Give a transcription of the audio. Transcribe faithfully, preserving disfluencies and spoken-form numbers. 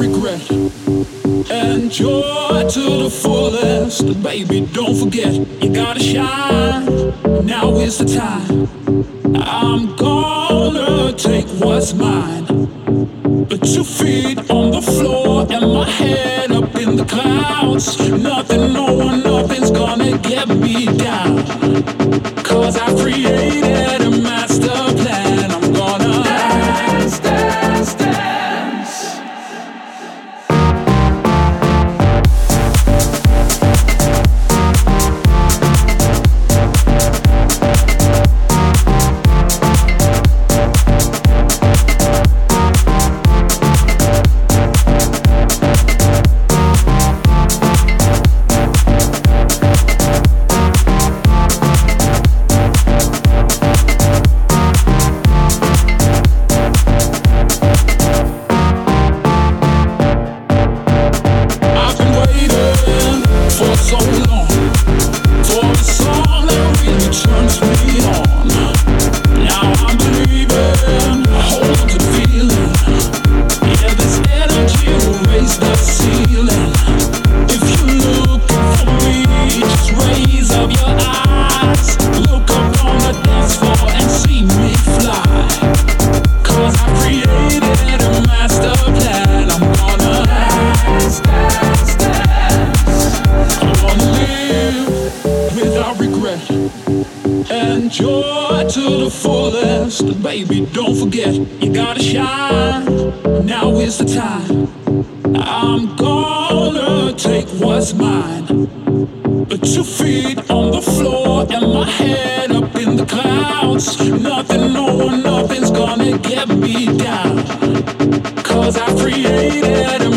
regret. Enjoy to the fullest, baby, don't forget, you gotta shine, now is the time. I'm gonna take what's mine, but two feet on the floor and my head up in the clouds. Nothing, no one, nothing's gonna get me down, cause I created a master plan. I'm gonna dance, dance, dance. Enjoy to the fullest, baby, don't forget, you gotta shine, now is the time. I'm gonna take what's mine, but two feet on the floor and my head up in the clouds. Nothing, no one, nothing's gonna get me down, cause I created a